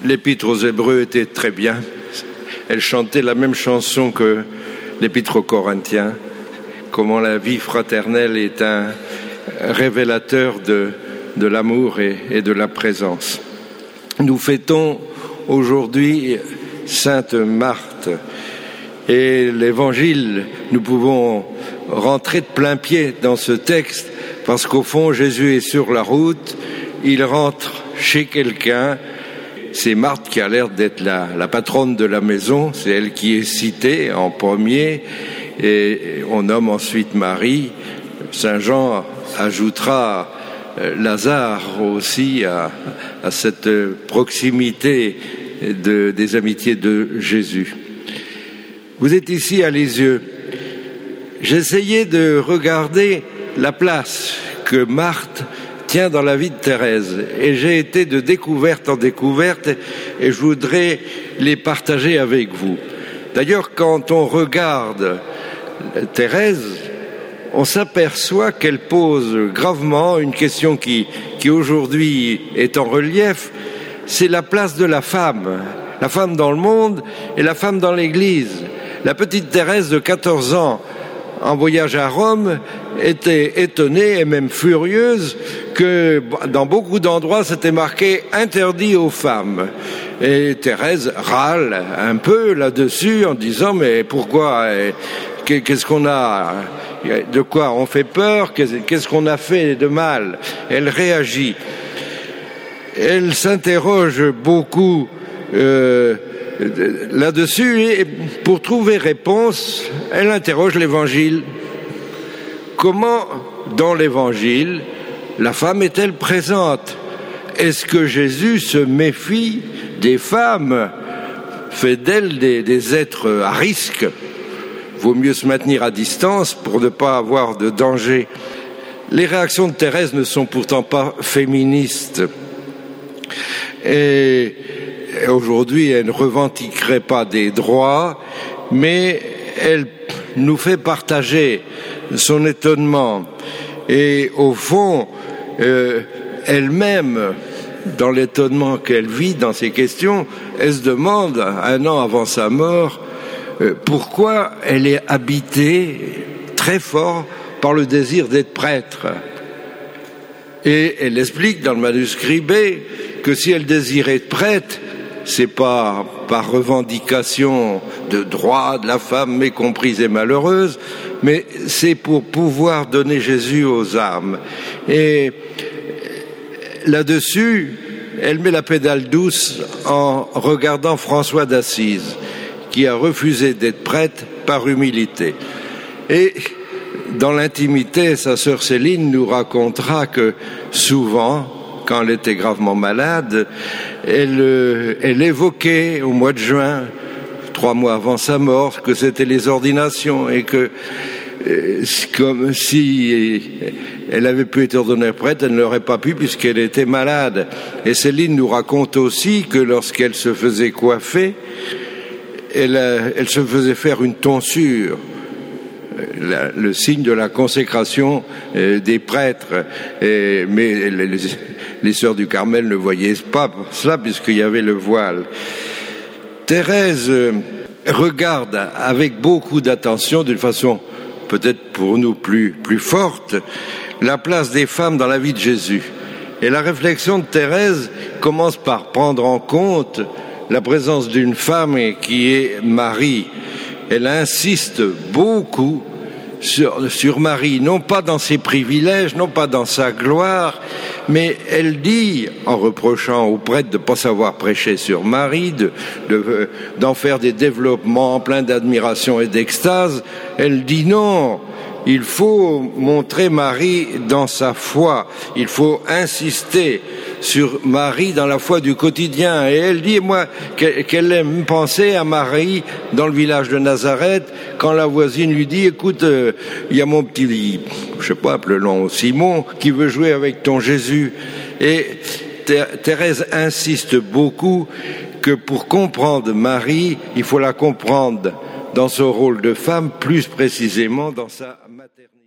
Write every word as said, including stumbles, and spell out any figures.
L'Épître aux Hébreux était très bien. Elle chantait la même chanson que l'Épître aux Corinthiens, comment la vie fraternelle est un révélateur de, de l'amour et, et de la présence. Nous fêtons aujourd'hui Sainte Marthe et l'Évangile, nous pouvons rentrer de plein pied dans ce texte parce qu'au fond Jésus est sur la route, il rentre chez quelqu'un. C'est Marthe qui a l'air d'être la, la patronne de la maison, c'est elle qui est citée en premier, et on nomme ensuite Marie. Saint Jean ajoutera Lazare aussi à, à cette proximité de, des amitiés de Jésus. Vous êtes ici à Lisieux. J'essayais de regarder la place que Marthe tient dans la vie de Thérèse, et j'ai été de découverte en découverte, et je voudrais les partager avec vous. D'ailleurs, quand on regarde Thérèse, on s'aperçoit qu'elle pose gravement une question qui, qui aujourd'hui est en relief, c'est la place de la femme, la femme dans le monde et la femme dans l'Église. La petite Thérèse de quatorze ans, en voyage à Rome, était étonnée et même furieuse que dans beaucoup d'endroits c'était marqué « interdit aux femmes ». Et Thérèse râle un peu là-dessus en disant « mais pourquoi ? Qu'est-ce qu'on a ? De quoi on fait peur ? Qu'est-ce qu'on a fait de mal ?» Elle réagit. Elle s'interroge beaucoup euh, là-dessus et pour trouver réponse, elle interroge l'Évangile. Comment, dans l'Évangile, la femme est-elle présente ? Est-ce que Jésus se méfie des femmes, fait d'elles des, des êtres à risque ? Vaut mieux se maintenir à distance pour ne pas avoir de danger. Les réactions de Thérèse ne sont pourtant pas féministes. Et aujourd'hui, elle ne revendiquerait pas des droits, mais elle nous fait partager son étonnement. Et au fond, euh, elle-même, dans l'étonnement qu'elle vit dans ces questions, elle se demande, un an avant sa mort, euh, pourquoi elle est habitée très fort par le désir d'être prêtre. Et elle explique dans le manuscrit B que si elle désirait être prêtre, c'est pas par revendication de droit de la femme mécomprise et malheureuse, mais c'est pour pouvoir donner Jésus aux âmes. Et là-dessus, elle met la pédale douce en regardant François d'Assise, qui a refusé d'être prêtre par humilité. Et dans l'intimité, sa sœur Céline nous racontera que souvent, quand elle était gravement malade, elle, elle évoquait au mois de juin, trois mois avant sa mort, que c'était les ordinations et que euh, comme si elle avait pu être ordonnée prêtre, elle ne l'aurait pas pu puisqu'elle était malade. Et Céline nous raconte aussi que lorsqu'elle se faisait coiffer, elle, elle se faisait faire une tonsure. La, le signe de la consécration euh, des prêtres, et, mais les, les, les sœurs du Carmel ne voyaient pas cela puisqu'il y avait le voile. Thérèse euh, regarde avec beaucoup d'attention, d'une façon peut-être pour nous plus, plus forte, la place des femmes dans la vie de Jésus. Et la réflexion de Thérèse commence par prendre en compte la présence d'une femme qui est Marie. Elle insiste beaucoup sur, sur Marie, non pas dans ses privilèges, non pas dans sa gloire, mais elle dit, en reprochant aux prêtres de ne pas savoir prêcher sur Marie, de, de, d'en faire des développements pleins d'admiration et d'extase, elle dit non, il faut montrer Marie dans sa foi, il faut insister sur Marie dans la foi du quotidien. Et elle dit, moi, qu'elle aime penser à Marie dans le village de Nazareth, quand la voisine lui dit, écoute, il euh, y a mon petit, je sais pas, appelons Simon, qui veut jouer avec ton Jésus. Et Thérèse insiste beaucoup que pour comprendre Marie, il faut la comprendre dans son rôle de femme, plus précisément dans sa maternité.